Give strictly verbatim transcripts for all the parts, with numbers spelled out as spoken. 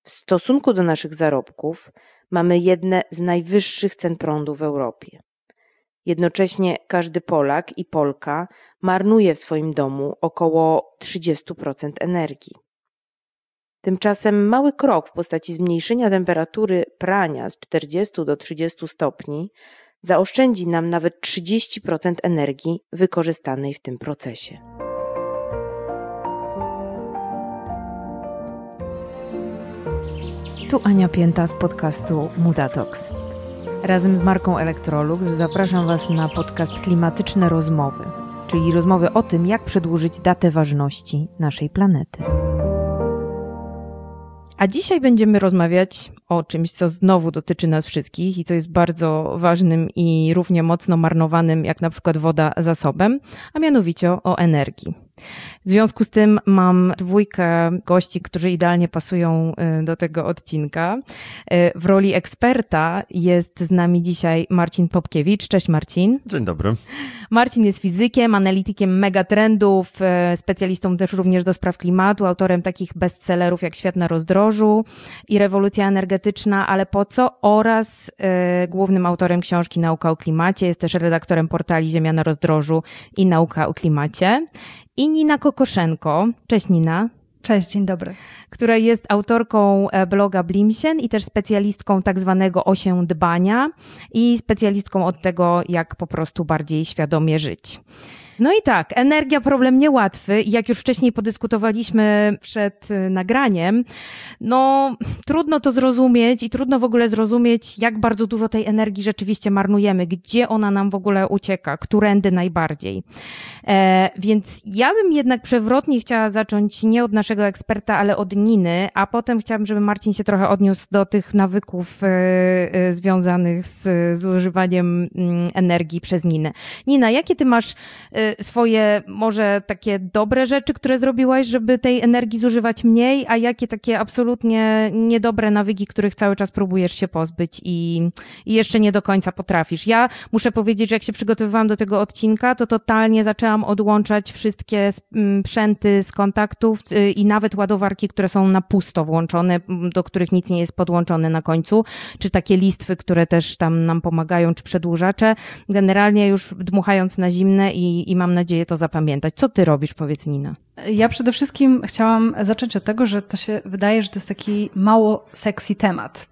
W stosunku do naszych zarobków mamy jedne z najwyższych cen prądu w Europie. Jednocześnie każdy Polak i Polka marnuje w swoim domu około trzydzieści procent energii. Tymczasem mały krok w postaci zmniejszenia temperatury prania z czterdziestu do trzydziestu stopni zaoszczędzi nam nawet trzydzieści procent energii wykorzystanej w tym procesie. Tu Ania Pięta z podcastu Mudatox. Razem z marką Electrolux zapraszam Was na podcast Klimatyczne Rozmowy, czyli rozmowy o tym, jak przedłużyć datę ważności naszej planety. A dzisiaj będziemy rozmawiać o czymś, co znowu dotyczy nas wszystkich i co jest bardzo ważnym i równie mocno marnowanym jak na przykład woda zasobem, a mianowicie o energii. W związku z tym mam dwójkę gości, którzy idealnie pasują do tego odcinka. W roli eksperta jest z nami dzisiaj Marcin Popkiewicz. Cześć Marcin. Dzień dobry. Marcin jest fizykiem, analitykiem megatrendów, specjalistą też również do spraw klimatu, autorem takich bestsellerów jak Świat na rozdrożu i Rewolucja energetyczna, ale po co? Oraz y, głównym autorem książki Nauka o klimacie. Jest też redaktorem portali Ziemia na rozdrożu i Nauka o klimacie. I Nina Kokoszenko. Cześć Nina. Cześć, dzień dobry. Która jest autorką bloga Blimsien i też specjalistką tak zwanego osiądbania i specjalistką od tego, jak po prostu bardziej świadomie żyć. No i tak, energia problem niełatwy. Jak już wcześniej podyskutowaliśmy przed nagraniem, no trudno to zrozumieć i trudno w ogóle zrozumieć, jak bardzo dużo tej energii rzeczywiście marnujemy, gdzie ona nam w ogóle ucieka, którędy najbardziej. E, więc ja bym jednak przewrotnie chciała zacząć nie od naszego eksperta, ale od Niny, a potem chciałabym, żeby Marcin się trochę odniósł do tych nawyków e, e, związanych z zużywaniem energii przez Ninę. Nina, jakie ty masz e, swoje może takie dobre rzeczy, które zrobiłaś, żeby tej energii zużywać mniej, a jakie takie absolutnie niedobre nawyki, których cały czas próbujesz się pozbyć i, i jeszcze nie do końca potrafisz. Ja muszę powiedzieć, że jak się przygotowywałam do tego odcinka, to totalnie zaczęłam odłączać wszystkie sprzęty z kontaktów i nawet ładowarki, które są na pusto włączone, do których nic nie jest podłączone na końcu, czy takie listwy, które też tam nam pomagają, czy przedłużacze. Generalnie już dmuchając na zimne i, i mam nadzieję to zapamiętać. Co ty robisz, powiedz Nina? Ja przede wszystkim chciałam zacząć od tego, że to się wydaje, że to jest taki mało sexy temat.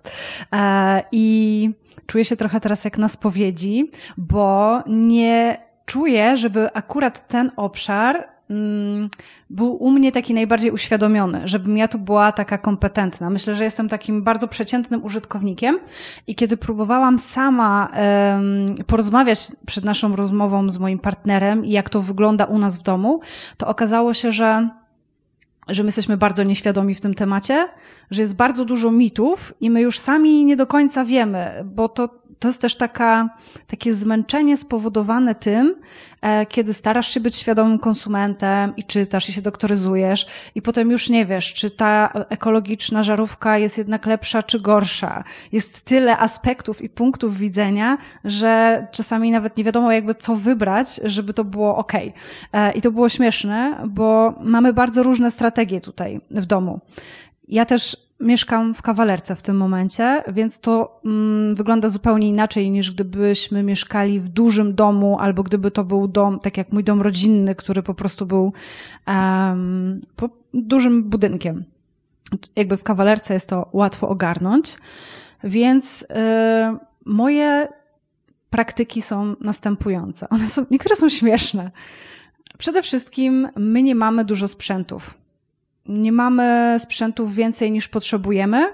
E, I czuję się trochę teraz jak na spowiedzi, bo nie czuję, żeby akurat ten obszar mm, był u mnie taki najbardziej uświadomiony, żebym ja tu była taka kompetentna. Myślę, że jestem takim bardzo przeciętnym użytkownikiem i kiedy próbowałam sama um, porozmawiać przed naszą rozmową z moim partnerem i jak to wygląda u nas w domu, to okazało się, że że my jesteśmy bardzo nieświadomi w tym temacie, że jest bardzo dużo mitów i my już sami nie do końca wiemy, bo to, to jest też taka, takie zmęczenie spowodowane tym, e, kiedy starasz się być świadomym konsumentem i czytasz i się doktoryzujesz i potem już nie wiesz, czy ta ekologiczna żarówka jest jednak lepsza czy gorsza. Jest tyle aspektów i punktów widzenia, że czasami nawet nie wiadomo jakby co wybrać, żeby to było okej. E, I to było śmieszne, bo mamy bardzo różne strategie tutaj w domu. Ja też mieszkam w kawalerce w tym momencie, więc to mm, wygląda zupełnie inaczej niż gdybyśmy mieszkali w dużym domu albo gdyby to był dom, tak jak mój dom rodzinny, który po prostu był um, po dużym budynkiem. Jakby w kawalerce jest to łatwo ogarnąć, więc y, moje praktyki są następujące. One są, niektóre są śmieszne. Przede wszystkim my nie mamy dużo sprzętów. Nie mamy sprzętów więcej niż potrzebujemy.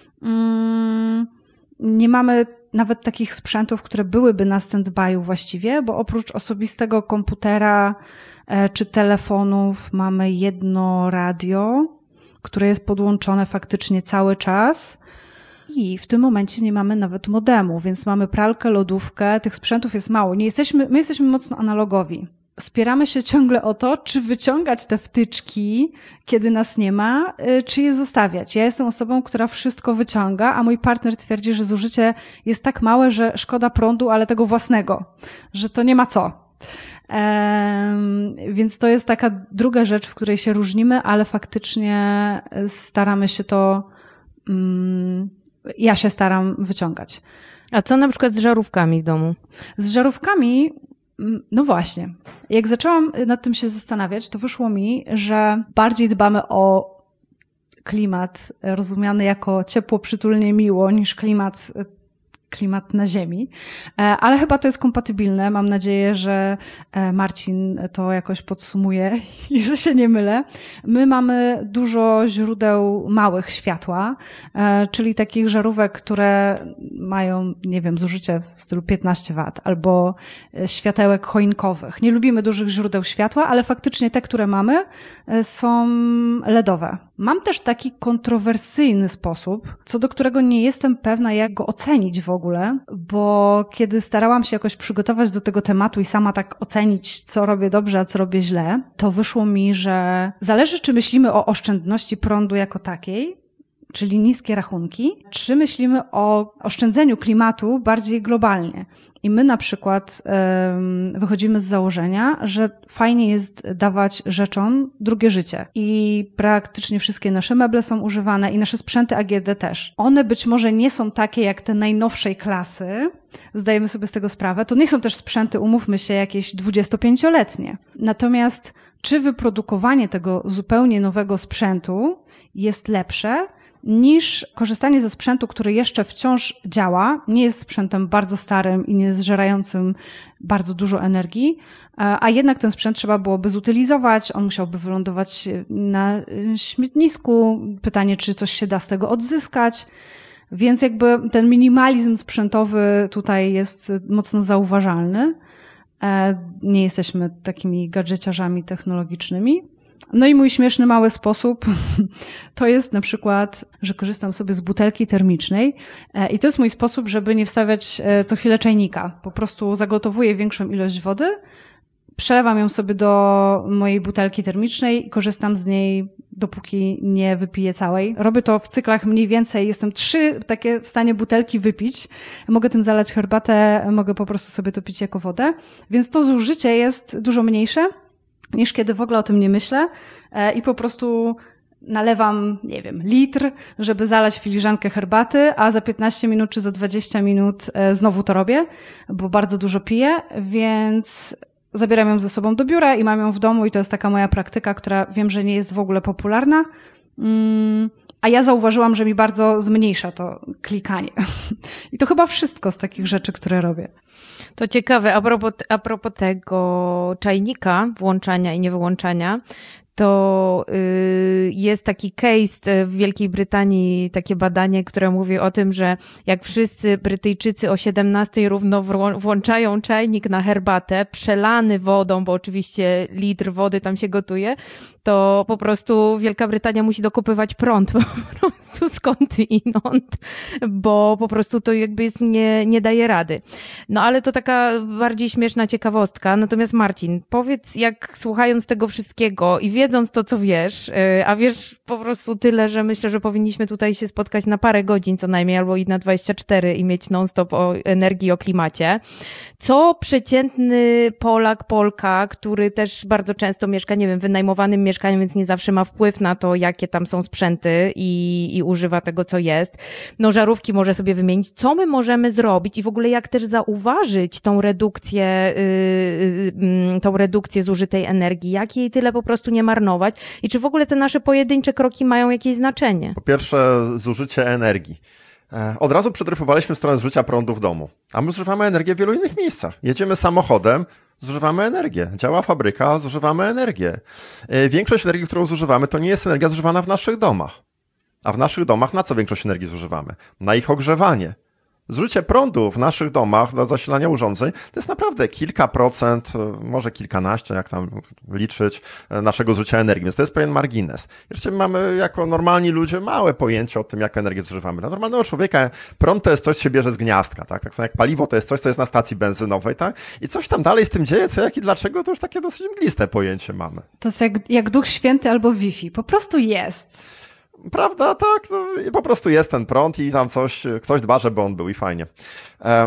Nie mamy nawet takich sprzętów, które byłyby na stand-by'u właściwie, bo oprócz osobistego komputera czy telefonów mamy jedno radio, które jest podłączone faktycznie cały czas. I w tym momencie nie mamy nawet modemu, więc mamy pralkę, lodówkę, tych sprzętów jest mało. Nie jesteśmy, my jesteśmy mocno analogowi. Spieramy się ciągle o to, czy wyciągać te wtyczki, kiedy nas nie ma, czy je zostawiać. Ja jestem osobą, która wszystko wyciąga, a mój partner twierdzi, że zużycie jest tak małe, że szkoda prądu, ale tego własnego, że to nie ma co. Ehm, więc to jest taka druga rzecz, w której się różnimy, ale faktycznie staramy się to mm, ja się staram wyciągać. A co na przykład z żarówkami w domu? Z żarówkami, no właśnie. Jak zaczęłam nad tym się zastanawiać, to wyszło mi, że bardziej dbamy o klimat rozumiany jako ciepło, przytulnie, miło, niż klimat klimat na ziemi, ale chyba to jest kompatybilne. Mam nadzieję, że Marcin to jakoś podsumuje i że się nie mylę. My mamy dużo źródeł małych światła, czyli takich żarówek, które mają, nie wiem, zużycie w stylu piętnaście watów albo światełek choinkowych. Nie lubimy dużych źródeł światła, ale faktycznie te, które mamy, są ledowe. Mam też taki kontrowersyjny sposób, co do którego nie jestem pewna, jak go ocenić w ogóle, bo kiedy starałam się jakoś przygotować do tego tematu i sama tak ocenić, co robię dobrze, a co robię źle, to wyszło mi, że zależy, czy myślimy o oszczędności prądu jako takiej, czyli niskie rachunki, czy myślimy o oszczędzeniu klimatu bardziej globalnie. I my na przykład um, wychodzimy z założenia, że fajnie jest dawać rzeczom drugie życie. I praktycznie wszystkie nasze meble są używane i nasze sprzęty A G D też. One być może nie są takie jak te najnowszej klasy, zdajemy sobie z tego sprawę. To nie są też sprzęty, umówmy się, jakieś dwudziestopięcioletnie. Natomiast czy wyprodukowanie tego zupełnie nowego sprzętu jest lepsze niż korzystanie ze sprzętu, który jeszcze wciąż działa, nie jest sprzętem bardzo starym i nie zżerającym bardzo dużo energii, a jednak ten sprzęt trzeba byłoby zutylizować, on musiałby wylądować na śmietnisku. Pytanie, czy coś się da z tego odzyskać. Więc jakby ten minimalizm sprzętowy tutaj jest mocno zauważalny. Nie jesteśmy takimi gadżeciarzami technologicznymi. No i mój śmieszny mały sposób to jest na przykład, że korzystam sobie z butelki termicznej i to jest mój sposób, żeby nie wstawiać co chwilę czajnika. Po prostu zagotowuję większą ilość wody, przelewam ją sobie do mojej butelki termicznej i korzystam z niej, dopóki nie wypiję całej. Robię to w cyklach mniej więcej, jestem trzy takie w stanie butelki wypić. Mogę tym zalać herbatę, mogę po prostu sobie to pić jako wodę, więc to zużycie jest dużo mniejsze niż kiedy w ogóle o tym nie myślę i po prostu nalewam, nie wiem, litr, żeby zalać filiżankę herbaty, a za piętnaście minut czy za dwadzieścia minut znowu to robię, bo bardzo dużo piję, więc zabieram ją ze sobą do biura i mam ją w domu i to jest taka moja praktyka, która wiem, że nie jest w ogóle popularna, a ja zauważyłam, że mi bardzo zmniejsza to klikanie. I to chyba wszystko z takich rzeczy, które robię. To ciekawe, a propos, a propos tego czajnika, włączania i niewyłączania, to y, jest taki case w Wielkiej Brytanii, takie badanie, które mówi o tym, że jak wszyscy Brytyjczycy o siedemnastej równo włączają czajnik na herbatę, przelany wodą, bo oczywiście litr wody tam się gotuje, to po prostu Wielka Brytania musi dokopywać prąd po prostu skądinąd, bo po prostu to jakby jest, nie, nie daje rady. No ale to taka bardziej śmieszna ciekawostka. Natomiast Marcin, powiedz, jak słuchając tego wszystkiego i wiedząc to, co wiesz, a wiesz po prostu tyle, że myślę, że powinniśmy tutaj się spotkać na parę godzin co najmniej, albo i na dwadzieścia cztery i mieć non-stop o energii, o klimacie. Co przeciętny Polak, Polka, który też bardzo często mieszka, nie wiem, w wynajmowanym mieszkaniu, więc nie zawsze ma wpływ na to, jakie tam są sprzęty i, i używa tego, co jest. No żarówki może sobie wymienić. Co my możemy zrobić i w ogóle jak też zauważyć tą redukcję, yy, yy, tą redukcję zużytej energii, jak jej tyle po prostu nie marnować i czy w ogóle te nasze pojedyncze kroki mają jakieś znaczenie? Po pierwsze, zużycie energii. Od razu przedryfowaliśmy stronę zużycia prądu w domu, a my zużywamy energię w wielu innych miejscach. Jedziemy samochodem, zużywamy energię. Działa fabryka, zużywamy energię. Większość energii, którą zużywamy, to nie jest energia zużywana w naszych domach. A w naszych domach na co większość energii zużywamy? Na ich ogrzewanie. Zużycie prądu w naszych domach do zasilania urządzeń to jest naprawdę kilka procent, może kilkanaście, jak tam liczyć, naszego zużycia energii, więc to jest pewien margines. Jeszcze mamy jako normalni ludzie małe pojęcie o tym, jak energię zużywamy. Dla normalnego człowieka prąd to jest coś, co się bierze z gniazdka, tak? Tak samo jak paliwo to jest coś, co jest na stacji benzynowej, tak? I coś tam dalej z tym dzieje, co, jak i dlaczego, to już takie dosyć mgliste pojęcie mamy. To jest jak, jak Duch Święty albo Wi-Fi, po prostu jest. Prawda, tak, no, po prostu jest ten prąd i tam coś, ktoś dba, żeby on był i fajnie. E,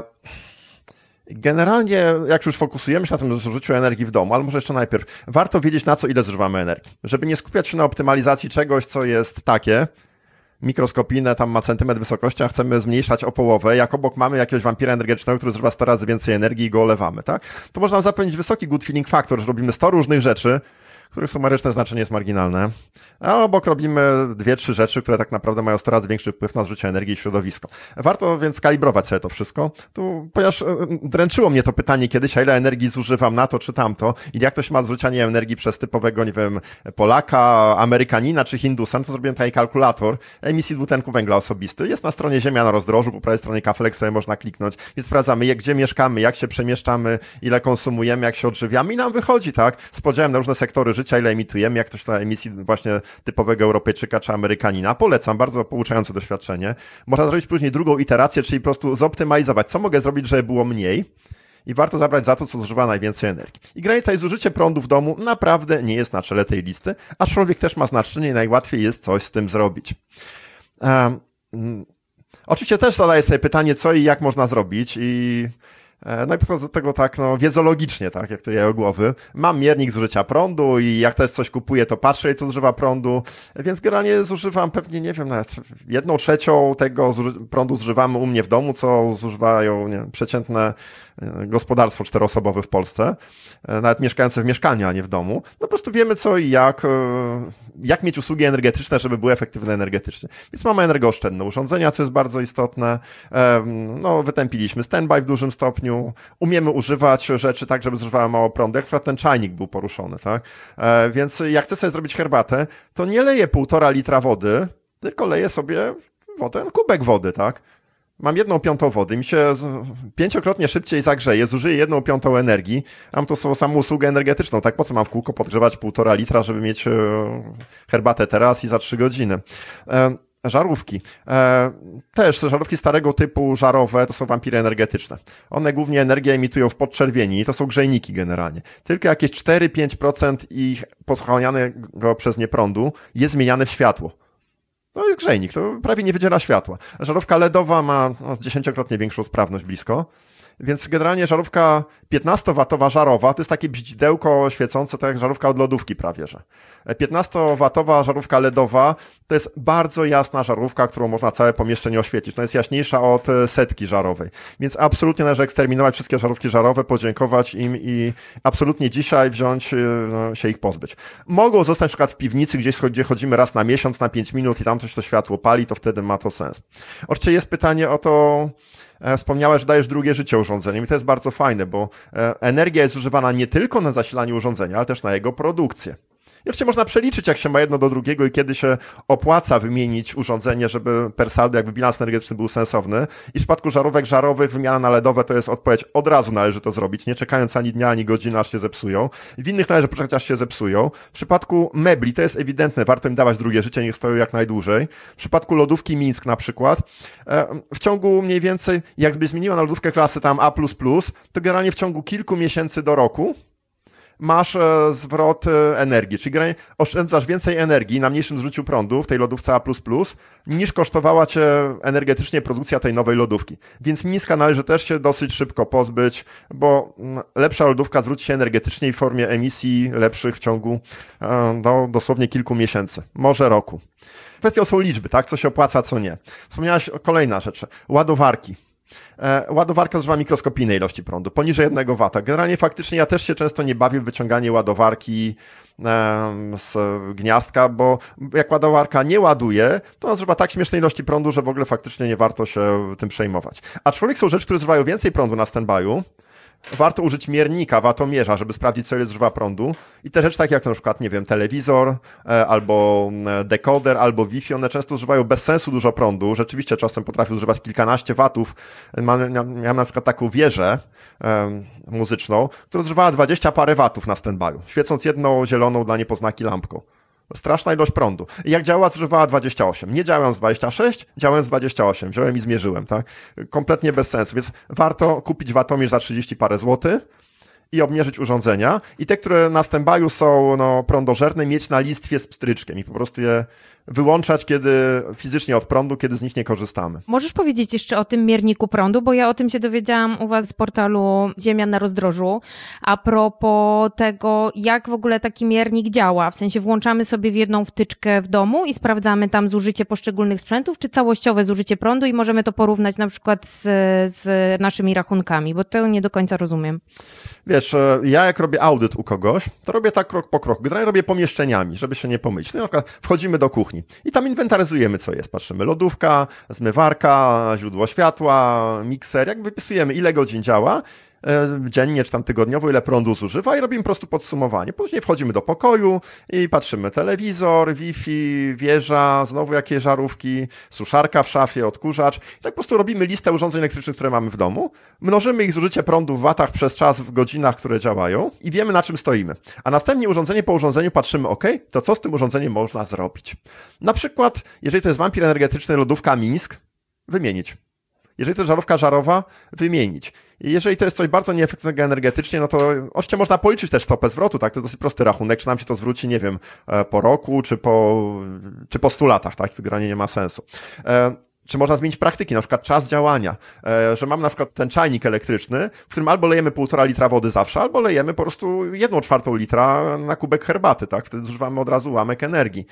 generalnie, jak już fokusujemy się na tym zużyciu energii w domu, ale może jeszcze najpierw, warto wiedzieć, na co ile zużywamy energii, żeby nie skupiać się na optymalizacji czegoś, co jest takie, mikroskopijne, tam ma centymetr wysokości, a chcemy zmniejszać o połowę, jak obok mamy jakiegoś wampira energetycznego, który zużywa sto razy więcej energii i go olewamy, tak? To można zapewnić wysoki good feeling factor, że robimy sto różnych rzeczy, których sumaryczne znaczenie jest marginalne, a obok robimy dwie, trzy rzeczy, które tak naprawdę mają sto razy większy wpływ na zużycie energii i środowisko. Warto więc kalibrować sobie to wszystko, tu, ponieważ dręczyło mnie to pytanie kiedyś, a ile energii zużywam na to czy tamto i jak to się ma zużycia nie energii przez typowego, nie wiem, Polaka, Amerykanina czy Hindusa, to zrobiłem taki kalkulator emisji dwutlenku węgla osobisty. Jest na stronie Ziemia na rozdrożu, po prawej stronie kafelek sobie można kliknąć, więc sprawdzamy, jak, gdzie mieszkamy, jak się przemieszczamy, ile konsumujemy, jak się odżywiamy i nam wychodzi, tak, z podziałem na różne sektory życia, ile emitujemy, jak ktoś na emisji właśnie typowego Europejczyka czy Amerykanina. Polecam, bardzo pouczające doświadczenie. Można zrobić później drugą iterację, czyli po prostu zoptymalizować, co mogę zrobić, żeby było mniej i warto zabrać za to, co zużywa najwięcej energii. I generalnie tutaj zużycie prądu w domu naprawdę nie jest na czele tej listy, aczkolwiek też ma znaczenie i najłatwiej jest coś z tym zrobić. Um, oczywiście też zadaję sobie pytanie, co i jak można zrobić i no i podchodzę do tego tak, no, wiedzologicznie, tak, jak to je głowy. Mam miernik zużycia prądu i jak też coś kupuję, to patrzę, ile to zużywa prądu, więc generalnie zużywam pewnie, nie wiem, nawet jedną trzecią tego zuży- prądu zużywamy u mnie w domu, co zużywają, nie wiem, przeciętne gospodarstwo czteroosobowe w Polsce, nawet mieszkające w mieszkaniu, a nie w domu. No po prostu wiemy co i jak, jak mieć usługi energetyczne, żeby były efektywne energetycznie. Więc mamy energooszczędne urządzenia, co jest bardzo istotne. No, wytępiliśmy standby w dużym stopniu. Umiemy używać rzeczy tak, żeby zużywały mało prądu. Jak ten czajnik był poruszony, tak? Więc jak chcę sobie zrobić herbatę, to nie leję półtora litra wody, tylko leję sobie wodę, kubek wody, tak? Mam jedną piątą wody, mi się pięciokrotnie szybciej zagrzeje, zużyję jedną piątą energii, a mam tu samą usługę energetyczną, tak po co mam w kółko podgrzewać półtora litra, żeby mieć herbatę teraz i za trzy godziny. Żarówki. Też żarówki starego typu żarowe to są wampiry energetyczne. One głównie energię emitują w podczerwieni i to są grzejniki generalnie. Tylko jakieś cztery do pięciu procent ich pochłanianego przez nie prądu jest zmieniane w światło. To jest grzejnik, to prawie nie wydziela światła. Żarówka ledowa ma no, dziesięciokrotnie większą sprawność blisko, więc generalnie żarówka piętnastowatowa żarowa to jest takie bździdełko świecące, tak jak żarówka od lodówki prawie, że. piętnastowatowa żarówka ledowa to jest bardzo jasna żarówka, którą można całe pomieszczenie oświecić. No jest jaśniejsza od setki żarowej, więc absolutnie należy eksterminować wszystkie żarówki żarowe, podziękować im i absolutnie dzisiaj wziąć, no, się ich pozbyć. Mogą zostać na przykład w piwnicy, gdzieś gdzie chodzimy raz na miesiąc, na pięć minut i tam coś to światło pali, to wtedy ma to sens. Oczywiście jest pytanie o to, wspomniałeś, że dajesz drugie życie urządzeniom i to jest bardzo fajne, bo energia jest używana nie tylko na zasilanie urządzenia, ale też na jego produkcję. I oczywiście można przeliczyć, jak się ma jedno do drugiego i kiedy się opłaca wymienić urządzenie, żeby per saldo jakby bilans energetyczny był sensowny. I w przypadku żarówek żarowych wymiana na ledowe to jest odpowiedź, od razu należy to zrobić, nie czekając ani dnia, ani godziny, aż się zepsują. W innych należy poczekać, aż się zepsują. W przypadku mebli to jest ewidentne, warto im dawać drugie życie, niech stoją jak najdłużej. W przypadku lodówki Mińsk na przykład, w ciągu mniej więcej, jakby zmieniła na lodówkę klasy tam A plus plus, to generalnie w ciągu kilku miesięcy do roku masz zwrot energii, czyli generalnie oszczędzasz więcej energii na mniejszym zużyciu prądu w tej lodówce A plus plus, niż kosztowała cię energetycznie produkcja tej nowej lodówki. Więc Mińska należy też się dosyć szybko pozbyć, bo lepsza lodówka zwróci się energetycznie w formie emisji lepszych w ciągu no, dosłownie kilku miesięcy, może roku. Kwestią są liczby, tak? Co się opłaca, co nie. Wspomniałaś o kolejna rzecz. Ładowarki. Ładowarka zużywa mikroskopijnej ilości prądu, poniżej jednego wata. Generalnie faktycznie ja też się często nie bawię w wyciąganie ładowarki z gniazdka, bo jak ładowarka nie ładuje, to ona zużywa tak śmiesznej ilości prądu, że w ogóle faktycznie nie warto się tym przejmować. Aczkolwiek są rzeczy, które zużywają więcej prądu na standby'u. Warto użyć miernika, watomierza, żeby sprawdzić, co ile zużywa prądu. I te rzeczy takie jak na przykład, nie wiem, telewizor, e, albo dekoder, albo Wi-Fi, one często zużywają bez sensu dużo prądu. Rzeczywiście czasem potrafią zużywać kilkanaście watów. Miałem na przykład taką wieżę e, muzyczną, która zużywała dwadzieścia parę watów na standby'u, świecąc jedną zieloną dla niepoznaki lampką. Straszna ilość prądu. I jak działała, zużywała dwadzieścia osiem. Nie działając dwadzieścia sześć, działając dwadzieścia osiem. Wziąłem i zmierzyłem, tak? Kompletnie bez sensu, więc warto kupić watomierz za trzydzieści parę złotych i obmierzyć urządzenia. I te, które na standby'u są no, prądożerne, mieć na listwie z pstryczkiem i po prostu je wyłączać kiedy fizycznie od prądu, kiedy z nich nie korzystamy. Możesz powiedzieć jeszcze o tym mierniku prądu, bo ja o tym się dowiedziałam u was z portalu Ziemia na rozdrożu, a propos tego, jak w ogóle taki miernik działa. W sensie włączamy sobie w jedną wtyczkę w domu i sprawdzamy tam zużycie poszczególnych sprzętów, czy całościowe zużycie prądu i możemy to porównać na przykład z, z naszymi rachunkami, bo to nie do końca rozumiem. Wiesz, ja jak robię audyt u kogoś, to robię tak krok po kroku. Generalnie robię pomieszczeniami, żeby się nie pomylić. No, na przykład wchodzimy do kuchni i tam inwentaryzujemy, co jest. Patrzymy, lodówka, zmywarka, źródło światła, mikser, jak wypisujemy, ile godzin działa dziennie czy tam tygodniowo, ile prądu zużywa i robimy po prostu podsumowanie. Później wchodzimy do pokoju i patrzymy telewizor, Wi-Fi, wieża, znowu jakieś żarówki, suszarka w szafie, odkurzacz. I tak po prostu robimy listę urządzeń elektrycznych, które mamy w domu, mnożymy ich zużycie prądu w watach przez czas w godzinach, które działają i wiemy, na czym stoimy. A następnie urządzenie po urządzeniu patrzymy, ok, to co z tym urządzeniem można zrobić? Na przykład, jeżeli to jest wampir energetyczny, lodówka Mińsk, wymienić. Jeżeli to jest żarówka żarowa, wymienić. I jeżeli to jest coś bardzo nieefektywnego energetycznie, no to oczywiście można policzyć też stopę zwrotu, tak? To jest dosyć prosty rachunek, czy nam się to zwróci, nie wiem, po roku, czy po, czy po stu latach, tak? To granie nie ma sensu. Czy można zmienić praktyki, na przykład czas działania, że mamy na przykład ten czajnik elektryczny, w którym albo lejemy półtora litra wody zawsze, albo lejemy po prostu jedną czwartą litra na kubek herbaty, tak? Wtedy zużywamy od razu ułamek energii.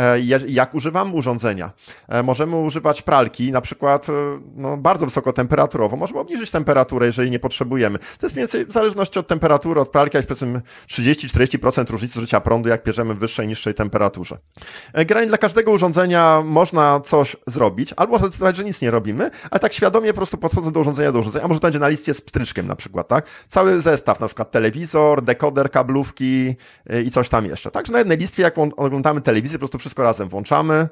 Jak używamy urządzenia? Możemy używać pralki, na przykład no, bardzo wysokotemperaturowo. Możemy obniżyć temperaturę, jeżeli nie potrzebujemy. To jest mniej więcej w zależności od temperatury, od pralki, jak powiedzmy trzydzieści do czterdziestu procent różnicy zużycia prądu, jak bierzemy w wyższej, niższej temperaturze. Generalnie dla każdego urządzenia można coś zrobić, albo zdecydować, że nic nie robimy, ale tak świadomie po prostu podchodzę do urządzenia, do urządzenia, a może to będzie na liście z pstryczkiem na przykład, tak? Cały zestaw, na przykład telewizor, dekoder, kablówki i coś tam jeszcze. Także na jednej listwie, jak oglądamy telewizję, po prostu wszystko razem włączamy.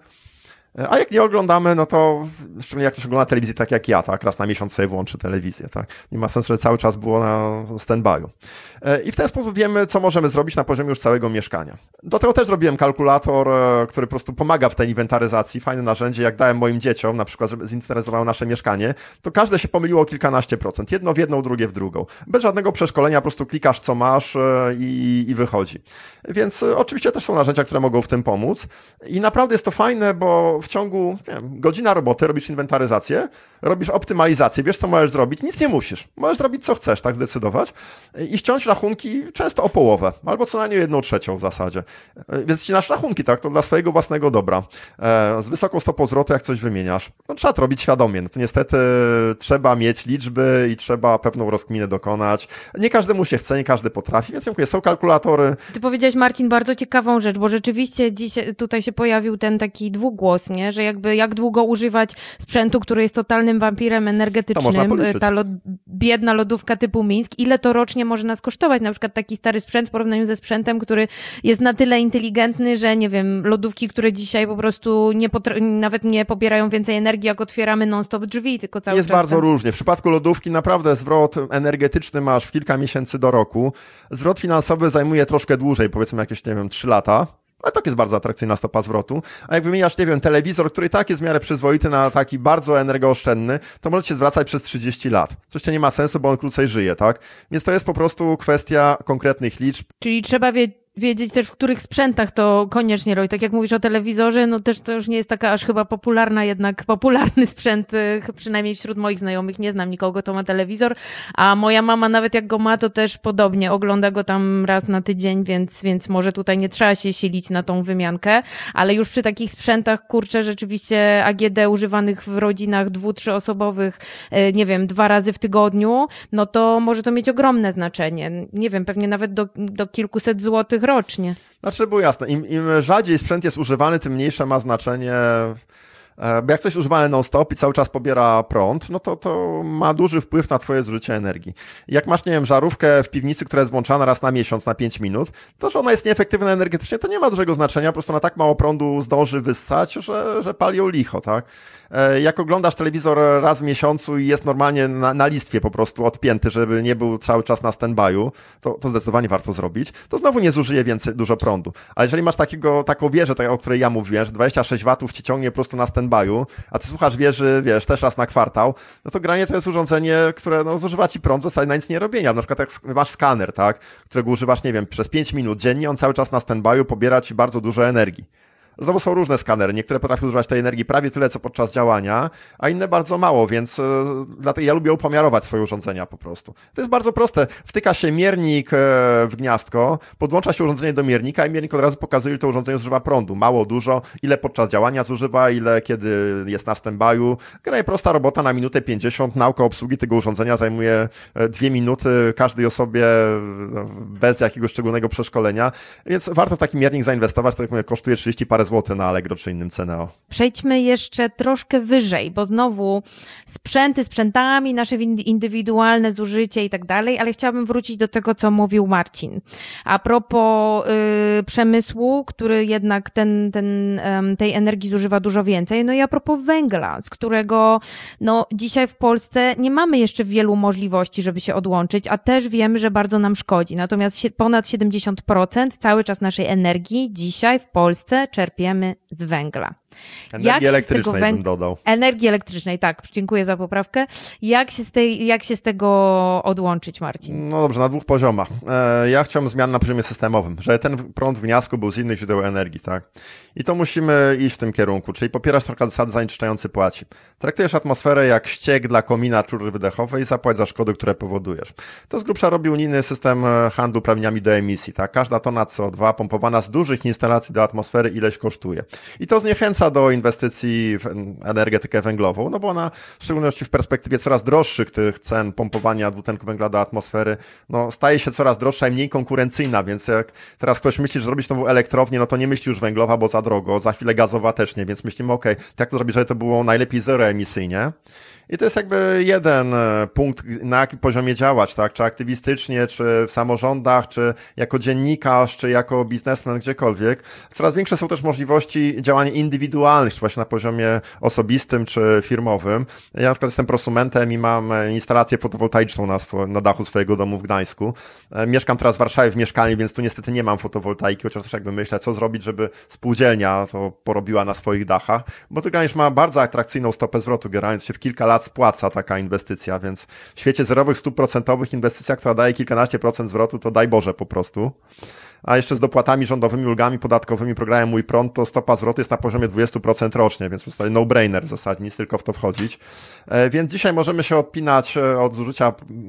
A jak nie oglądamy, no to szczególnie jak ktoś ogląda telewizję tak jak ja, tak, raz na miesiąc sobie włączy telewizję, tak. Nie ma sensu, że cały czas było na stand-by'u. I w ten sposób wiemy, co możemy zrobić na poziomie już całego mieszkania. Do tego też zrobiłem kalkulator, który po prostu pomaga w tej inwentaryzacji. Fajne narzędzie, jak dałem moim dzieciom, na przykład, żeby zinwentaryzowały nasze mieszkanie, to każde się pomyliło o kilkanaście procent. Jedno w jedną, drugie w drugą. Bez żadnego przeszkolenia, po prostu klikasz, co masz i, i wychodzi. Więc oczywiście też są narzędzia, które mogą w tym pomóc. I naprawdę jest to fajne, bo w ciągu nie wiem, godzina roboty robisz inwentaryzację, robisz optymalizację, wiesz, co możesz zrobić, nic nie musisz. Możesz robić, co chcesz, tak zdecydować i ściąć rachunki często o połowę, albo co najmniej jedną trzecią w zasadzie. Więc ścinasz rachunki, tak, to dla swojego własnego dobra. Z wysoką stopą zwrotu, jak coś wymieniasz, no trzeba to robić świadomie. No to niestety trzeba mieć liczby i trzeba pewną rozkminę dokonać. Nie każdemu się chce, nie każdy potrafi, więc dziękuję. Są kalkulatory. Ty powiedziałeś, Marcin, bardzo ciekawą rzecz, bo rzeczywiście dziś tutaj się pojawił ten taki dwugłos, nie? Że jakby jak długo używać sprzętu, który jest totalnym wampirem energetycznym, ta lo- biedna lodówka typu Mińsk, ile to rocznie może nas kosztować, na przykład taki stary sprzęt w porównaniu ze sprzętem, który jest na tyle inteligentny, że nie wiem, lodówki, które dzisiaj po prostu nie potr- nawet nie pobierają więcej energii, jak otwieramy non-stop drzwi, tylko cały jest czas... Jest bardzo ten... różnie. W przypadku lodówki naprawdę zwrot energetyczny masz w kilka miesięcy do roku. Zwrot finansowy zajmuje troszkę dłużej, powiedzmy jakieś, nie wiem, trzy lata. Ale tak jest bardzo atrakcyjna stopa zwrotu. A jak wymieniasz, nie wiem, telewizor, który tak jest w miarę przyzwoity na taki bardzo energooszczędny, to możecie się zwracać przez trzydzieści lat. Coś to nie ma sensu, bo on krócej żyje, tak? Więc to jest po prostu kwestia konkretnych liczb. Czyli trzeba wiedzieć, wiedzieć też, w których sprzętach to koniecznie robi. Tak jak mówisz o telewizorze, no też to już nie jest taka aż chyba popularna, jednak popularny sprzęt, przynajmniej wśród moich znajomych. Nie znam nikogo, kto ma telewizor, a moja mama nawet jak go ma, to też podobnie. Ogląda go tam raz na tydzień, więc, więc może tutaj nie trzeba się silić na tą wymiankę, ale już przy takich sprzętach, kurczę, rzeczywiście A G D używanych w rodzinach dwu-, trzyosobowych, nie wiem, dwa razy w tygodniu, no to może to mieć ogromne znaczenie. Nie wiem, pewnie nawet do, do kilkuset złotych rocznie. Znaczy, było jasne, im, im rzadziej sprzęt jest używany, tym mniejsze ma znaczenie, bo jak coś jest używane non-stop i cały czas pobiera prąd, no to to ma duży wpływ na twoje zużycie energii. Jak masz, nie wiem, żarówkę w piwnicy, która jest włączana raz na miesiąc, na pięć minut, to, że ona jest nieefektywna energetycznie, to nie ma dużego znaczenia, po prostu na tak mało prądu zdąży wyssać, że, że pali ją licho, tak? Jak oglądasz telewizor raz w miesiącu i jest normalnie na, na listwie po prostu odpięty, żeby nie był cały czas na stand-by'u, to, to zdecydowanie warto zrobić. To znowu nie zużyje więcej, dużo prądu. Ale jeżeli masz takiego, taką wieżę, tak, o której ja mówiłem, że dwadzieścia sześć watów ci ciągnie po prostu na stand-by'u, a ty słuchasz wieży, wiesz, też raz na kwartał, no to granie to jest urządzenie, które no, zużywa ci prąd, zostaje na nic nie robienia. Na przykład jak masz skaner, tak, którego używasz, nie wiem, przez pięć minut dziennie, on cały czas na stand-by'u pobiera ci bardzo dużo energii. Znowu są różne skanery, niektóre potrafią używać tej energii prawie tyle, co podczas działania, a inne bardzo mało, więc dlatego ja lubię upomiarować swoje urządzenia po prostu. To jest bardzo proste. Wtyka się miernik w gniazdko, podłącza się urządzenie do miernika i miernik od razu pokazuje, ile to urządzenie zużywa prądu. Mało, dużo, ile podczas działania zużywa, ile kiedy jest na stand-by'u. Gra prosta robota na minutę pięćdziesiąt. Nauka obsługi tego urządzenia zajmuje dwie minuty każdej osobie bez jakiegoś szczególnego przeszkolenia, więc warto w taki miernik zainwestować, to jak mówię, kosztuje trzydzieści parę złotych na Allegro czy innym Ceneo. Przejdźmy jeszcze troszkę wyżej, bo znowu sprzęty sprzętami, nasze indywidualne zużycie i tak dalej, ale chciałabym wrócić do tego, co mówił Marcin. A propos y, przemysłu, który jednak ten, ten, y, tej energii zużywa dużo więcej, no i a propos węgla, z którego no, dzisiaj w Polsce nie mamy jeszcze wielu możliwości, żeby się odłączyć, a też wiemy, że bardzo nam szkodzi. Natomiast ponad siedemdziesiąt procent cały czas naszej energii dzisiaj w Polsce czerpiemy z węgla. Energii elektrycznej węg... bym dodał. Energii elektrycznej, tak, dziękuję za poprawkę. Jak się, z tej, jak się z tego odłączyć, Marcin? No dobrze, na dwóch poziomach. E, ja chciałbym zmian na poziomie systemowym, żeby ten prąd w gniazdku był z innych źródeł energii, tak? I to musimy iść w tym kierunku, czyli popierać trochę zasady zanieczyszczający płaci. Traktujesz atmosferę jak ściek dla komina czy rury wydechowej i zapłać za szkody, które powodujesz. To z grubsza robi unijny system handlu uprawnieniami do emisji, tak? Każda tona C O dwa pompowana z dużych instalacji do atmosfery ileś kosztuje. I to zniechęca do inwestycji w energetykę węglową, no bo ona, w szczególności w perspektywie coraz droższych tych cen pompowania dwutlenku węgla do atmosfery, no staje się coraz droższa i mniej konkurencyjna, więc jak teraz ktoś myśli, że zrobić nową elektrownię, no to nie myśli już węglowa, bo za drogo, za chwilę gazowa też nie, więc myślimy, okej, okay, jak to zrobić, żeby to było najlepiej zeroemisyjnie. I to jest jakby jeden punkt, na jakim poziomie działać, tak? Czy aktywistycznie, czy w samorządach, czy jako dziennikarz, czy jako biznesmen, gdziekolwiek. Coraz większe są też możliwości działania indywidualnych, czy właśnie na poziomie osobistym, czy firmowym. Ja na przykład jestem prosumentem i mam instalację fotowoltaiczną na, swo- na dachu swojego domu w Gdańsku. Mieszkam teraz w Warszawie w mieszkaniu, więc tu niestety nie mam fotowoltaiki, chociaż też jakby myślę, co zrobić, żeby spółdzielnia to porobiła na swoich dachach, bo to Gdańsk ma bardzo atrakcyjną stopę zwrotu, generalnie się w kilka lat spłaca taka inwestycja, więc w świecie zerowych, stuprocentowych inwestycja, która daje kilkanaście procent zwrotu, to daj Boże po prostu. A jeszcze z dopłatami rządowymi, ulgami podatkowymi, programem Mój Prąd, to stopa zwrotu jest na poziomie dwadzieścia procent rocznie, więc w zasadzie no-brainer w zasadzie, nic tylko w to wchodzić. Więc dzisiaj możemy się odpinać od zużycia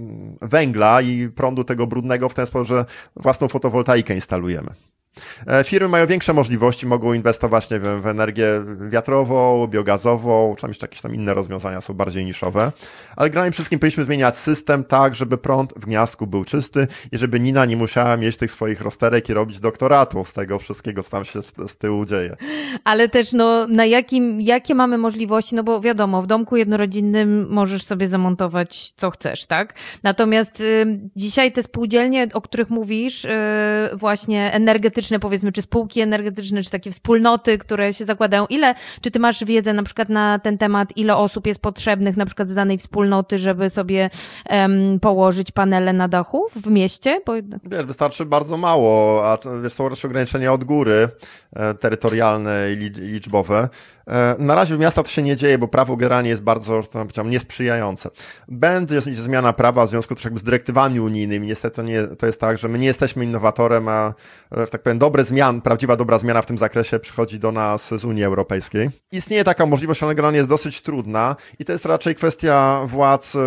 węgla i prądu tego brudnego w ten sposób, że własną fotowoltaikę instalujemy. Firmy mają większe możliwości, mogą inwestować, nie wiem, w energię wiatrową, biogazową, czy jeszcze jakieś tam inne rozwiązania są bardziej niszowe, ale generalnie wszystkim powinniśmy zmieniać system tak, żeby prąd w gniazdku był czysty i żeby Nina nie musiała mieć tych swoich rozterek i robić doktoratu z tego wszystkiego, co tam się z tyłu dzieje. Ale też no, na jakim, jakie mamy możliwości, no bo wiadomo, w domku jednorodzinnym możesz sobie zamontować co chcesz, tak? Natomiast y, dzisiaj te spółdzielnie, o których mówisz, y, właśnie energetyczne, powiedzmy, czy spółki energetyczne, czy takie wspólnoty, które się zakładają. Ile, czy ty masz wiedzę na przykład na ten temat, ile osób jest potrzebnych na przykład z danej wspólnoty, żeby sobie um, położyć panele na dachu w mieście? Bo... Wiesz, wystarczy bardzo mało, a wiesz, są też ograniczenia od góry, e, terytorialne i liczbowe. E, na razie w miastach to się nie dzieje, bo prawo generalnie jest bardzo, to powiedziałem, niesprzyjające. Będzie zmiana prawa w związku też jakby z dyrektywami unijnymi. Niestety to, nie, to jest tak, że my nie jesteśmy innowatorem, a że tak powiem, dobre zmian, prawdziwa dobra zmiana w tym zakresie przychodzi do nas z Unii Europejskiej. Istnieje taka możliwość, ale generalnie jest dosyć trudna i to jest raczej kwestia władz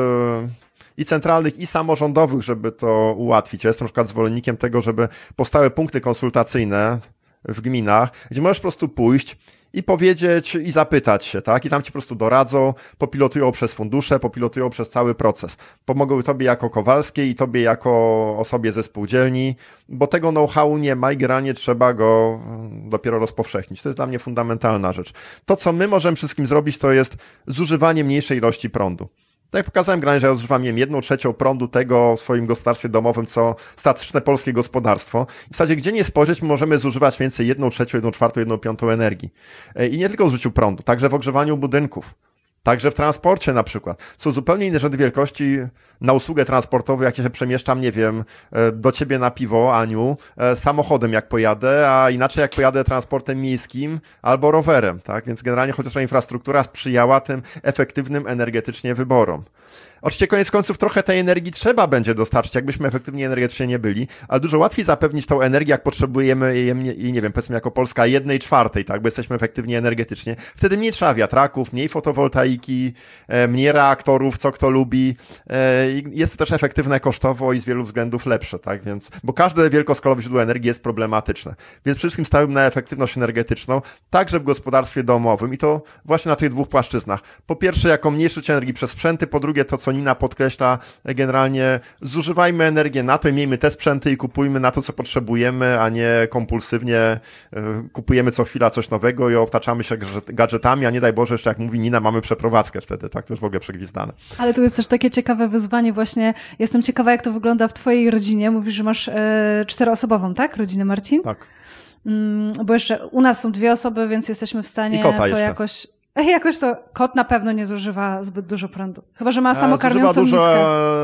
i centralnych, i samorządowych, żeby to ułatwić. Ja jestem na przykład zwolennikiem tego, żeby powstały punkty konsultacyjne w gminach, gdzie możesz po prostu pójść i powiedzieć i zapytać się, tak? I tam ci po prostu doradzą, popilotują przez fundusze, popilotują przez cały proces. Pomogą tobie jako Kowalskiej i tobie jako osobie ze spółdzielni, bo tego know-howu nie ma i generalnie trzeba go dopiero rozpowszechnić. To jest dla mnie fundamentalna rzecz. To, co my możemy wszystkim zrobić, to jest zużywanie mniejszej ilości prądu. Tak jak pokazałem, granie, że ja zużywam jedną trzecią prądu tego w swoim gospodarstwie domowym, co statyczne polskie gospodarstwo. I w zasadzie, gdzie nie spojrzeć, możemy zużywać więcej jedną trzecią, jedną czwartą, jedną piątą energii. I nie tylko w zużyciu prądu, także w ogrzewaniu budynków. Także w transporcie na przykład. Są zupełnie inne rzędy wielkości na usługę transportową, jak ja się przemieszczam, nie wiem, do ciebie na piwo, Aniu, samochodem jak pojadę, a inaczej jak pojadę transportem miejskim albo rowerem, tak? Więc generalnie chociaż ta infrastruktura sprzyjała tym efektywnym energetycznie wyborom. Oczywiście koniec końców trochę tej energii trzeba będzie dostarczyć, jakbyśmy efektywnie energetycznie nie byli, ale dużo łatwiej zapewnić tą energię, jak potrzebujemy jej, i nie wiem, powiedzmy jako Polska jednej czwartej, tak, bo jesteśmy efektywni energetycznie. Wtedy mniej trzeba wiatraków, mniej fotowoltaiki, mniej reaktorów, co kto lubi. Jest to też efektywne kosztowo i z wielu względów lepsze, tak, więc, bo każde wielkoskalowe źródło energii jest problematyczne. Więc przede wszystkim stawiam na efektywność energetyczną, także w gospodarstwie domowym i to właśnie na tych dwóch płaszczyznach. Po pierwsze, jako mniejszość energii przez sprzęty, po drugie, to co Nina podkreśla, generalnie zużywajmy energię na to i miejmy te sprzęty i kupujmy na to, co potrzebujemy, a nie kompulsywnie kupujemy co chwila coś nowego i otaczamy się gadżetami, a nie daj Boże, jeszcze jak mówi Nina, mamy przeprowadzkę wtedy, tak, to już w ogóle przegwizdane. Ale tu jest też takie ciekawe wyzwanie właśnie, jestem ciekawa, jak to wygląda w twojej rodzinie, mówisz, że masz e, czteroosobową, tak, rodzinę, Marcin? Tak. Mm, bo jeszcze u nas są dwie osoby, więc jesteśmy w stanie I kota to jeszcze. jakoś... Jakoś to kot na pewno nie zużywa zbyt dużo prądu. Chyba że ma samokarmiącą miskę. Zużywa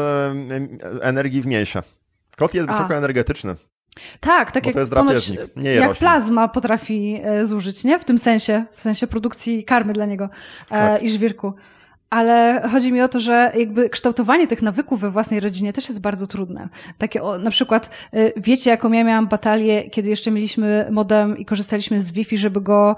dużo energii w mięsie. Kot jest wysokoenergetyczny. Tak, tak jak, to jest drapieżnik, nie je jak roślin. plazma potrafi e, zużyć, nie? W tym sensie, w sensie produkcji karmy dla niego e, tak. i żwirku. Ale chodzi mi o to, że jakby kształtowanie tych nawyków we własnej rodzinie też jest bardzo trudne. Takie o, na przykład, wiecie, jaką ja miałam batalię, kiedy jeszcze mieliśmy modem i korzystaliśmy z Wi-Fi, żeby go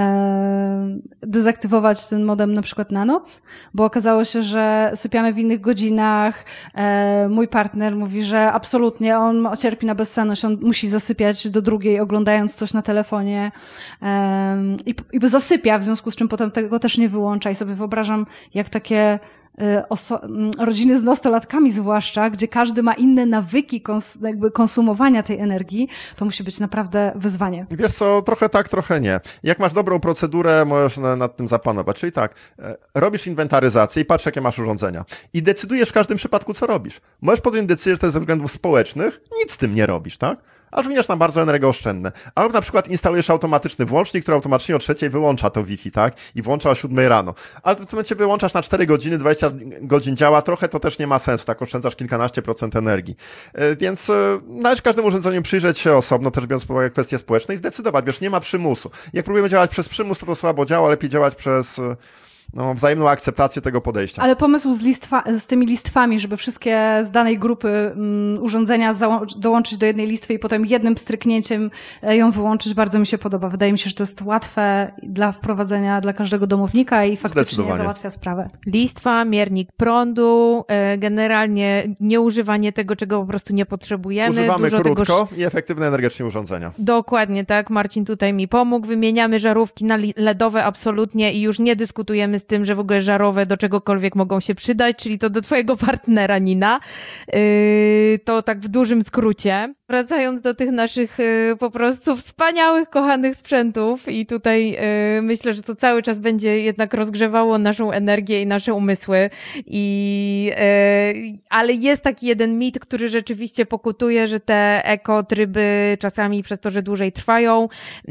e, dezaktywować, ten modem na przykład na noc, bo okazało się, że sypiamy w innych godzinach. E, mój partner mówi, że absolutnie on cierpi na bezsenność, on musi zasypiać do drugiej, oglądając coś na telefonie e, i, i zasypia, w związku z czym potem tego też nie wyłącza i sobie wyobrażam, jak takie oso- rodziny z nastolatkami zwłaszcza, gdzie każdy ma inne nawyki kons- jakby konsumowania tej energii, to musi być naprawdę wyzwanie. Wiesz co, trochę tak, trochę nie. Jak masz dobrą procedurę, możesz nad tym zapanować. Czyli tak, robisz inwentaryzację i patrz, jakie masz urządzenia. I decydujesz w każdym przypadku, co robisz. Możesz podjąć decyzję, że to jest ze względów społecznych, nic z tym nie robisz, tak? Aż wymieniasz tam bardzo energooszczędne. Albo na przykład instalujesz automatyczny włącznik, który automatycznie o trzeciej wyłącza to Wi-Fi, tak? I włącza o siódmej rano. Ale w tym momencie wyłączasz na cztery godziny, dwadzieścia godzin działa, trochę to też nie ma sensu, tak oszczędzasz kilkanaście procent energii. Więc należy każdemu urządzeniu przyjrzeć się osobno, też biorąc pod uwagę kwestie społeczne i zdecydować, wiesz, nie ma przymusu. Jak próbujemy działać przez przymus, to to słabo działa, lepiej działać przez... No, wzajemną akceptację tego podejścia. Ale pomysł z, listwa, z tymi listwami, żeby wszystkie z danej grupy um, urządzenia załą- dołączyć do jednej listwy i potem jednym stryknięciem ją wyłączyć, bardzo mi się podoba. Wydaje mi się, że to jest łatwe dla wprowadzenia dla każdego domownika i faktycznie załatwia sprawę. Listwa, miernik prądu, generalnie nieużywanie tego, czego po prostu nie potrzebujemy. Używamy Dużo krótko tego... i efektywne energetycznie urządzenia. Dokładnie tak, Marcin tutaj mi pomógł. Wymieniamy żarówki na ledowe absolutnie i już nie dyskutujemy z tym, że w ogóle żarowe do czegokolwiek mogą się przydać, czyli to do twojego partnera, Nina. Yy, to tak w dużym skrócie. Wracając do tych naszych yy, po prostu wspaniałych, kochanych sprzętów i tutaj yy, myślę, że to cały czas będzie jednak rozgrzewało naszą energię i nasze umysły. I, yy, ale jest taki jeden mit, który rzeczywiście pokutuje, że te ekotryby czasami przez to, że dłużej trwają, yy,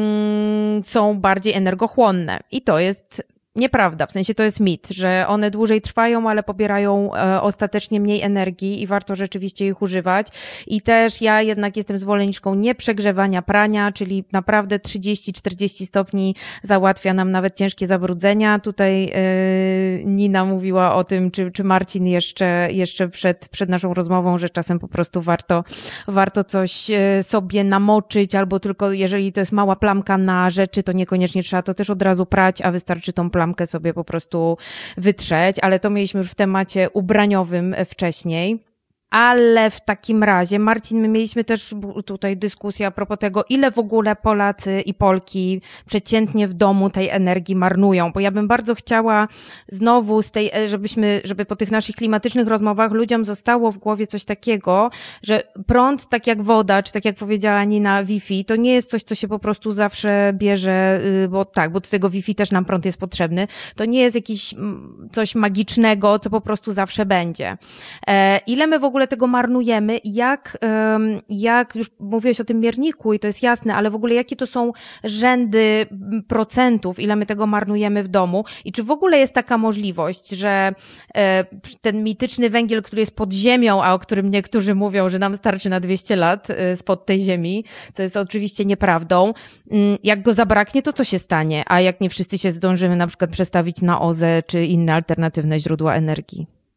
są bardziej energochłonne. I to jest nieprawda, w sensie to jest mit, że one dłużej trwają, ale pobierają e, ostatecznie mniej energii i warto rzeczywiście ich używać. I też ja jednak jestem zwolenniczką nieprzegrzewania prania, czyli naprawdę trzydzieści czterdzieści stopni załatwia nam nawet ciężkie zabrudzenia. Tutaj e, Nina mówiła o tym, czy, czy Marcin jeszcze, jeszcze przed, przed naszą rozmową, że czasem po prostu warto, warto coś sobie namoczyć, albo tylko jeżeli to jest mała plamka na rzeczy, to niekoniecznie trzeba to też od razu prać, a wystarczy tą plamkę sobie po prostu wytrzeć, ale to mieliśmy już w temacie ubraniowym wcześniej. Ale w takim razie, Marcin, my mieliśmy też tutaj dyskusję a propos tego, ile w ogóle Polacy i Polki przeciętnie w domu tej energii marnują, bo ja bym bardzo chciała znowu z tej, żebyśmy, żeby po tych naszych klimatycznych rozmowach ludziom zostało w głowie coś takiego, że prąd, tak jak woda, czy tak jak powiedziała Nina, Wi-Fi, to nie jest coś, co się po prostu zawsze bierze, bo tak, bo do tego Wi-Fi też nam prąd jest potrzebny, to nie jest jakiś coś magicznego, co po prostu zawsze będzie. E, ile my w ogóle tego marnujemy, jak, jak już mówiłeś o tym mierniku i to jest jasne, ale w ogóle jakie to są rzędy procentów, ile my tego marnujemy w domu i czy w ogóle jest taka możliwość, że ten mityczny węgiel, który jest pod ziemią, a o którym niektórzy mówią, że nam starczy na dwieście lat spod tej ziemi, co jest oczywiście nieprawdą, jak go zabraknie, to co się stanie, a jak nie wszyscy się zdążymy na przykład przestawić na O Z E czy inne alternatywne źródła energii?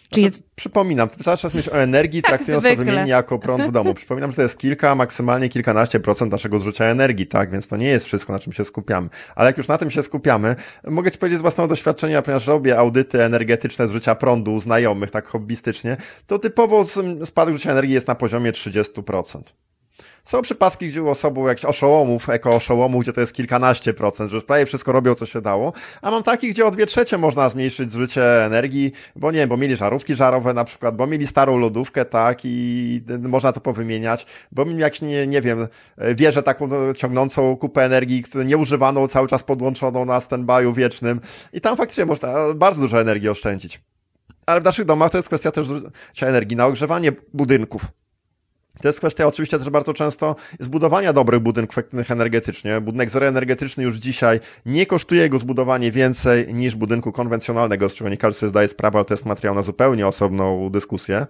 Czy jest... Przypominam, cały czas myśl o energii, traktując to wymiennie jako prąd w domu. Przypominam, że to jest kilka, maksymalnie kilkanaście procent naszego zużycia energii, tak? Więc to nie jest wszystko, na czym się skupiamy. Ale jak już na tym się skupiamy, mogę ci powiedzieć z własnego doświadczenia, ponieważ robię audyty energetyczne zużycia prądu u znajomych, tak hobbystycznie, to typowo spadek zużycia energii jest na poziomie trzydzieści procent. Są przypadki, gdzie u osobą jakichś oszołomów, eko-oszołomów, gdzie to jest kilkanaście procent, że już prawie wszystko robią, co się dało, a mam takich, gdzie o dwie trzecie można zmniejszyć zużycie energii, bo nie wiem, bo mieli żarówki żarowe na przykład, bo mieli starą lodówkę, tak, i można to powymieniać, bo mieli jakąś, nie, nie wiem, wieżę taką ciągnącą kupę energii, nieużywaną, cały czas podłączoną na stand-by'u wiecznym i tam faktycznie można bardzo dużo energii oszczędzić. Ale w naszych domach to jest kwestia też zużycia energii na ogrzewanie budynków. To jest kwestia oczywiście też bardzo często zbudowania dobrych budynków efektywnych energetycznie. Budynek zeroenergetyczny już dzisiaj nie kosztuje jego zbudowanie więcej niż budynku konwencjonalnego, z czego nie każdy sobie zdaje sprawę, ale to jest materiał na zupełnie osobną dyskusję.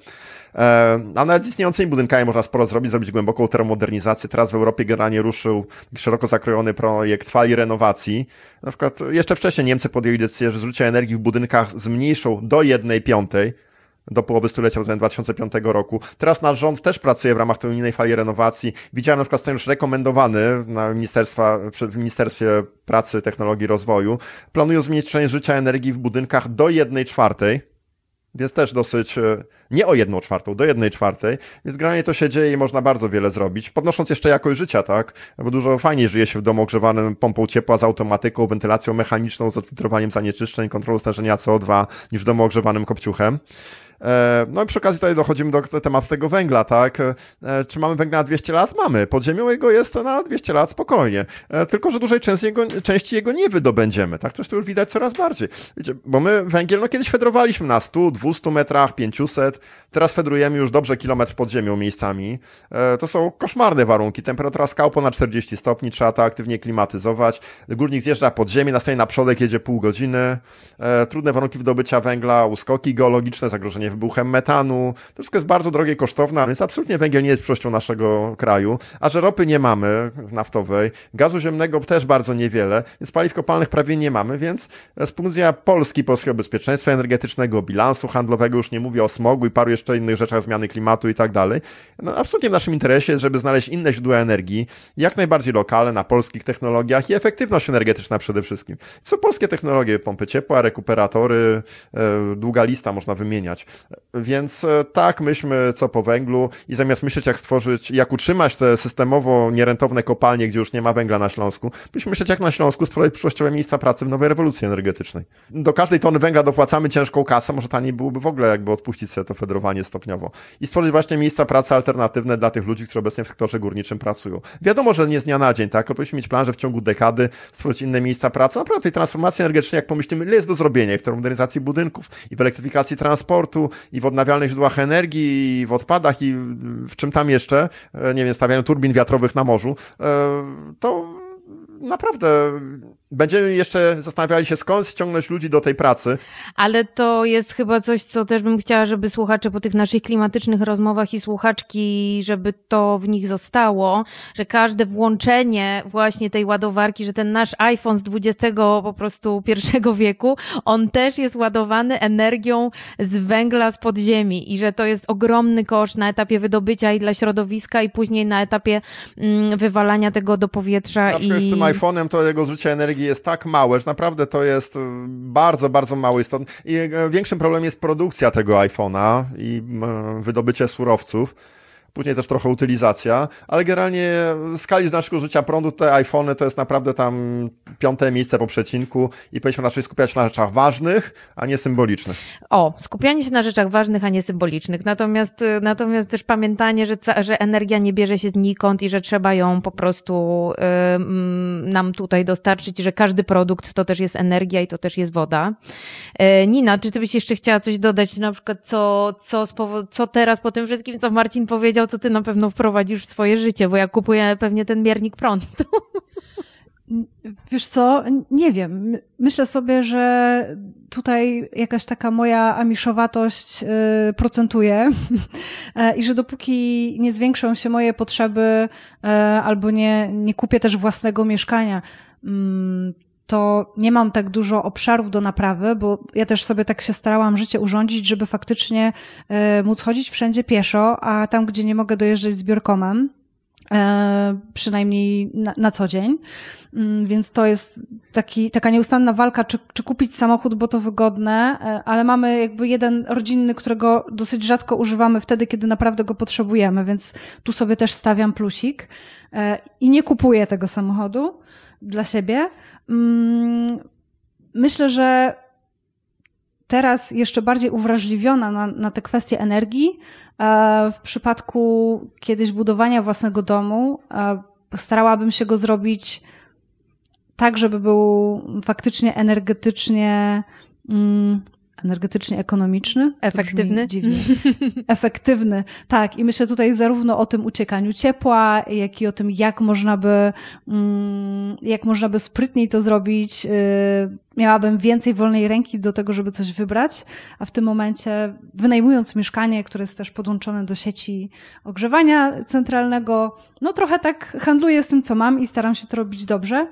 A nawet z istniejącymi budynkami można sporo zrobić, zrobić głęboką termomodernizację. Teraz w Europie generalnie ruszył szeroko zakrojony projekt fali renowacji. Na przykład jeszcze wcześniej Niemcy podjęli decyzję, że zużycie energii w budynkach zmniejszą do jednej piątej. Do połowy stulecia względem dwa tysiące piątego roku. Teraz nasz rząd też pracuje w ramach tej unijnej fali renowacji. Widziałem na przykład scenariusz rekomendowany na ministerstwa, w Ministerstwie Pracy, Technologii i Rozwoju. Planują zmniejszenie zużycia energii w budynkach do jednej czwartej. Więc też dosyć, nie o jedną czwartą, do jednej czwartej, więc generalnie to się dzieje i można bardzo wiele zrobić, podnosząc jeszcze jakość życia, tak, bo dużo fajniej żyje się w domu ogrzewanym pompą ciepła z automatyką, wentylacją mechaniczną, z odfiltrowaniem zanieczyszczeń, kontrolą stężenia C O dwa niż w domu ogrzewanym kopciuchem. No i przy okazji tutaj dochodzimy do tematu tego węgla, tak? Czy mamy węgla na dwieście lat? Mamy. Pod ziemią jego jest na dwieście lat spokojnie. Tylko że dużej części jego, części jego nie wydobędziemy, tak? Coś to już widać coraz bardziej. Wiecie, bo my węgiel, no kiedyś fedrowaliśmy na stu, dwustu metrach, pięciuset. Teraz fedrujemy już dobrze kilometr pod ziemią miejscami. To są koszmarne warunki. Temperatura skał ponad czterdzieści stopni, trzeba to aktywnie klimatyzować. Górnik zjeżdża pod ziemię, nastaje na przodek, jedzie pół godziny. Trudne warunki wydobycia węgla, uskoki geologiczne, zagrożenie wybuchem metanu. To wszystko jest bardzo drogie i kosztowne, więc absolutnie węgiel nie jest przyszłością naszego kraju. A że ropy nie mamy naftowej, gazu ziemnego też bardzo niewiele, więc paliw kopalnych prawie nie mamy, więc z punktu widzenia Polski, polskiego bezpieczeństwa energetycznego, bilansu handlowego, już nie mówię o smogu i paru jeszcze innych rzeczach, zmiany klimatu i tak dalej, no absolutnie w naszym interesie jest, żeby znaleźć inne źródła energii, jak najbardziej lokalne, na polskich technologiach i efektywność energetyczna przede wszystkim. Co polskie technologie, pompy ciepła, rekuperatory, długa lista można wymieniać. Więc tak, myślmy co po węglu i zamiast myśleć jak stworzyć, jak utrzymać te systemowo nierentowne kopalnie, gdzie już nie ma węgla na Śląsku, byśmy myśleć jak na Śląsku stworzyć przyszłościowe miejsca pracy w nowej rewolucji energetycznej. Do każdej tony węgla dopłacamy ciężką kasę, może taniej byłoby w ogóle jakby odpuścić sobie to fedrowanie stopniowo i stworzyć właśnie miejsca pracy alternatywne dla tych ludzi, którzy obecnie w sektorze górniczym pracują. Wiadomo, że nie z dnia na dzień, tak? Ale powinniśmy mieć plan, że w ciągu dekady stworzyć inne miejsca pracy. Naprawdę tej transformacji energetycznej, jak pomyślimy, ile jest do zrobienia i w termomodernizacji budynków, i w elektryfikacji transportu, i w odnawialnych źródłach energii, i w odpadach, i w czym tam jeszcze, nie wiem, stawianiu turbin wiatrowych na morzu, to naprawdę będziemy jeszcze zastanawiali się, skąd ściągnąć ludzi do tej pracy. Ale to jest chyba coś, co też bym chciała, żeby słuchacze po tych naszych klimatycznych rozmowach i słuchaczki, żeby to w nich zostało, że każde włączenie właśnie tej ładowarki, że ten nasz iPhone z dwudziestego po prostu pierwszego wieku, on też jest ładowany energią z węgla z podziemi i że to jest ogromny koszt na etapie wydobycia i dla środowiska i później na etapie mm, wywalania tego do powietrza. I... z tym iPhone'em to jego zużycie energii jest tak małe, że naprawdę to jest bardzo, bardzo mało istotne. I większym problemem jest produkcja tego iPhone'a i wydobycie surowców. Później też trochę utylizacja, ale generalnie w skali naszego życia prądu te iPhony to jest naprawdę tam piąte miejsce po przecinku i powinniśmy raczej skupiać się na rzeczach ważnych, a nie symbolicznych. O, skupianie się na rzeczach ważnych, a nie symbolicznych. Natomiast, natomiast też pamiętanie, że, że energia nie bierze się znikąd i że trzeba ją po prostu y, nam tutaj dostarczyć, że każdy produkt to też jest energia i to też jest woda. Y, Nina, czy ty byś jeszcze chciała coś dodać, na przykład co, co, spowo- co teraz po tym wszystkim, co Marcin powiedział, co ty na pewno wprowadzisz w swoje życie, bo ja kupuję pewnie ten miernik prądu. Wiesz co, nie wiem. Myślę sobie, że tutaj jakaś taka moja amiszowatość yy, procentuje i że dopóki nie zwiększą się moje potrzeby yy, albo nie, nie kupię też własnego mieszkania, yy, to nie mam tak dużo obszarów do naprawy, bo ja też sobie tak się starałam życie urządzić, żeby faktycznie e, móc chodzić wszędzie pieszo, a tam, gdzie nie mogę dojeżdżać zbiorkomem, e, przynajmniej na, na co dzień. Mm, więc to jest taki, taka nieustanna walka, czy, czy kupić samochód, bo to wygodne, e, ale mamy jakby jeden rodzinny, którego dosyć rzadko używamy wtedy, kiedy naprawdę go potrzebujemy, więc tu sobie też stawiam plusik e, i nie kupuję tego samochodu dla siebie. Myślę, że teraz jeszcze bardziej uwrażliwiona na, na te kwestie energii. W przypadku kiedyś budowania własnego domu starałabym się go zrobić tak, żeby był faktycznie energetycznie energetycznie ekonomiczny. Efektywny. Dziwnie. Efektywny, tak. I myślę tutaj zarówno o tym uciekaniu ciepła, jak i o tym, jak można by, jak można by sprytniej to zrobić. Miałabym więcej wolnej ręki do tego, żeby coś wybrać, a w tym momencie wynajmując mieszkanie, które jest też podłączone do sieci ogrzewania centralnego, no trochę tak handluję z tym, co mam i staram się to robić dobrze.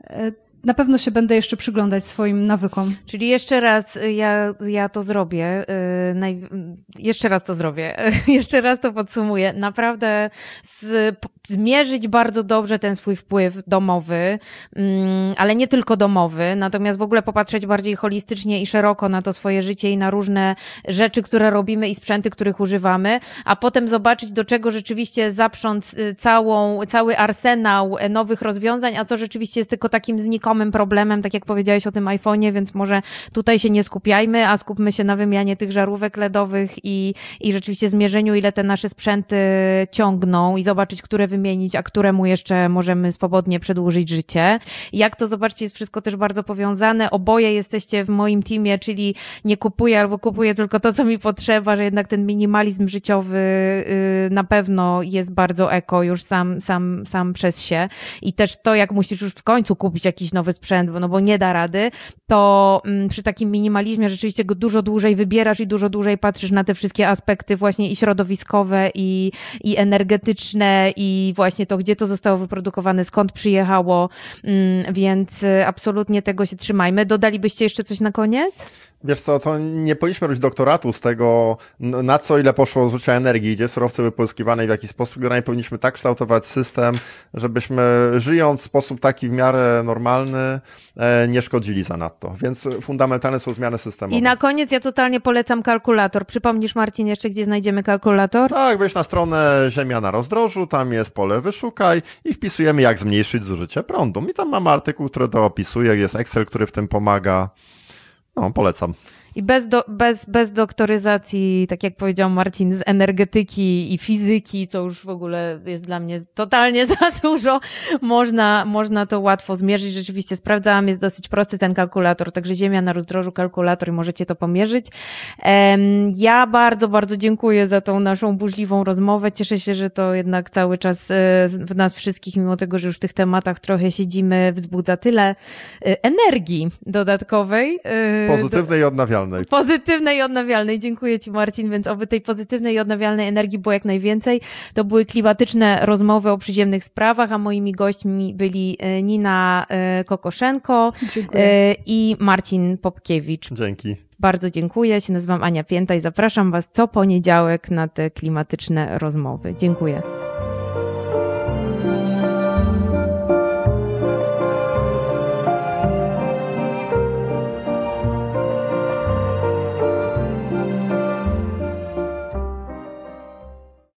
Na pewno się będę jeszcze przyglądać swoim nawykom. Czyli jeszcze raz ja, ja to zrobię. Yy, naj... Jeszcze raz to zrobię. Jeszcze raz to podsumuję. Naprawdę z... zmierzyć bardzo dobrze ten swój wpływ domowy, yy, ale nie tylko domowy, natomiast w ogóle popatrzeć bardziej holistycznie i szeroko na to swoje życie i na różne rzeczy, które robimy i sprzęty, których używamy, a potem zobaczyć, do czego rzeczywiście zaprząc całą, cały arsenał nowych rozwiązań, a co rzeczywiście jest tylko takim znikomym problemem, tak jak powiedziałeś o tym iPhone'ie, więc może tutaj się nie skupiajmy, a skupmy się na wymianie tych żarówek ledowych i, i rzeczywiście zmierzeniu, ile te nasze sprzęty ciągną i zobaczyć, które wymienić, a któremu jeszcze możemy swobodnie przedłużyć życie. Jak to, zobaczcie, jest wszystko też bardzo powiązane. Oboje jesteście w moim teamie, czyli nie kupuję albo kupuję tylko to, co mi potrzeba, że jednak ten minimalizm życiowy yy, na pewno jest bardzo eko już sam, sam, sam przez się. I też to, jak musisz już w końcu kupić jakiś nowy sprzęt, no bo nie da rady, to mm, przy takim minimalizmie rzeczywiście go dużo dłużej wybierasz i dużo dłużej patrzysz na te wszystkie aspekty właśnie i środowiskowe, i, i energetyczne, i właśnie to, gdzie to zostało wyprodukowane, skąd przyjechało, mm, więc absolutnie tego się trzymajmy. Dodalibyście jeszcze coś na koniec? Wiesz co, to nie powinniśmy robić doktoratu z tego, na co ile poszło zużycia energii, gdzie surowce były pozyskiwane i w jaki sposób. Generalnie powinniśmy tak kształtować system, żebyśmy żyjąc w sposób taki w miarę normalny, nie szkodzili zanadto. Więc fundamentalne są zmiany systemowe. I na koniec ja totalnie polecam kalkulator. Przypomnisz, Marcin, jeszcze gdzie znajdziemy kalkulator? Tak, wejdź na stronę Ziemia na rozdrożu, tam jest pole wyszukaj i wpisujemy, jak zmniejszyć zużycie prądu. I tam mamy artykuł, który to opisuje, jest Excel, który w tym pomaga. No, polecam. I bez, do, bez, bez doktoryzacji, tak jak powiedział Marcin, z energetyki i fizyki, co już w ogóle jest dla mnie totalnie za dużo, można, można to łatwo zmierzyć. Rzeczywiście sprawdzałam, jest dosyć prosty ten kalkulator, także Ziemia na rozdrożu, kalkulator i możecie to pomierzyć. Ja bardzo, bardzo dziękuję za tą naszą burzliwą rozmowę. Cieszę się, że to jednak cały czas w nas wszystkich, mimo tego, że już w tych tematach trochę siedzimy, wzbudza tyle energii dodatkowej. Pozytywnej i odnawialnej. Pozytywnej i odnawialnej. Dziękuję Ci, Marcin, więc oby tej pozytywnej i odnawialnej energii było jak najwięcej. To były klimatyczne rozmowy o przyziemnych sprawach, a moimi gośćmi byli Nina Kokoszenko Dziękuję. I Marcin Popkiewicz. Dzięki. Bardzo dziękuję. Ja się nazywam Ania Pięta i zapraszam Was co poniedziałek na te klimatyczne rozmowy. Dziękuję.